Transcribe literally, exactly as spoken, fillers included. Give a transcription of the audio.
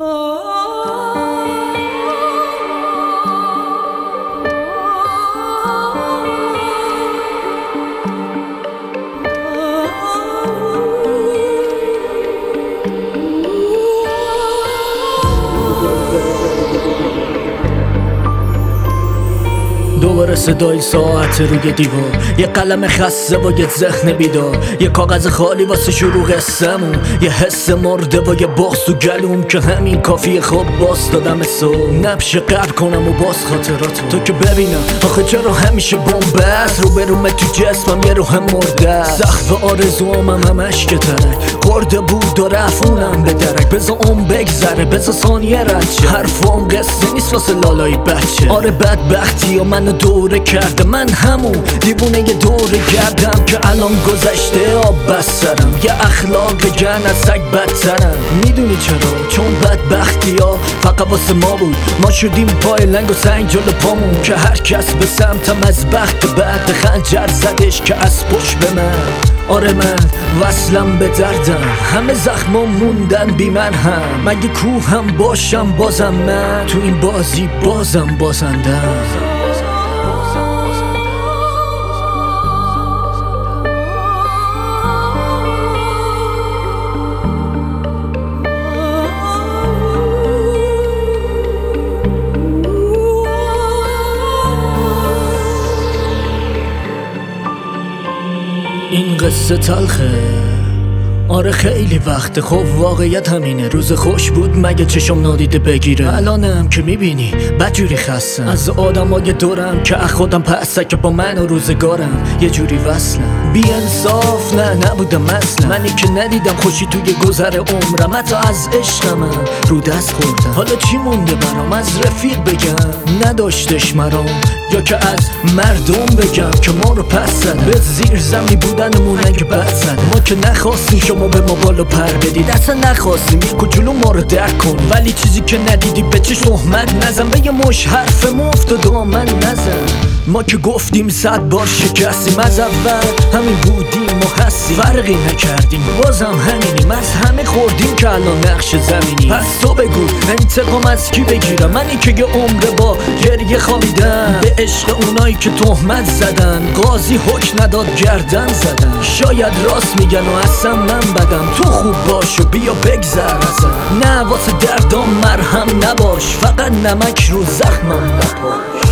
دوباره صدای ساعت روی دیوار، یه قلم خسته و یه ذهن بیدار، یه کاغذ خالی واسه شروع قصه‌مون، یه حس مرده و یه بغض تو گلوم که همین کافیه. خوب باز دادم سو نبشه قبل کنم و باز خاطراتو تو که ببینم. آخه چرا همیشه بومبست رو برومه تو جسمم یه روح مرده، سقف آرزوامم همش که ترک خورده بود و رفونم به درک. بذار اون بگذره، بذار ثانیه رد شه، حرفام قصه نیست واسه لالای بچه. آره بدبختی و منو دوره کرده، من همون دیوونه یه دوره گردم که الان گذشته آب بسترم. یه اخلاق گن از سگ بدترم. میدونی چرا؟ چون بدبختی ها فقط واسه ما بود، ما شدیم پای لنگ و سنگ جلو پامون که هر کس به سمتم از بخت بعد خنجر زدش که از پشت به من. آره من وصلم به دردم، همه زخمام موندن بی من هم. مگه کوه هم باشم بازم من تو این بازی بازم بازندم. این قصه تلخه، آره خیلی وقته. خب واقعیت همینه، روز خوش بود مگه چشم نادیده بگیره. الانم که میبینی بدجوری خستم از آدمای دورم که از خودم پسته که با من و روزگارم یه جوری وصلم. بی انصاف نه نبودم اصلا، منی که ندیدم خوشی توی گذر عمرم، حتی از عشقم رو دست خوردم. حالا چی مونده برام از رفیق بگم نداشتش مرام، یا که از مردم بگم که ما رو پس زد. به زیر زمین بودنمون اگه بد زد، ما که نخواستیم شما به ما بالا پر بدید، اصلا نخواستیم یک و جلو ما رو درک کن. ولی چیزی که ندیدی به چش تهمت نزن، به یه مش حرف مفت و دامن نزن. ما که گفتیم صد بار شکستیم از اول، همین بودیم و هستیم، فرقی نکردیم بازم همینیم. از همه خوردیم که الان نقش زمینی. پس تو بگو انتقام از کی بگیرم، منی که یه عمر با گریه خوابیدم به عشق اونایی که تهمت زدن. قاضی حکم نداد گردن زدن، شاید راست میگن و اصلا من بدم. تو خوب باش و بیا بگذر ازم، نه واسه دردام مرهم نباش، فقط نمک رو زخمم نپاش.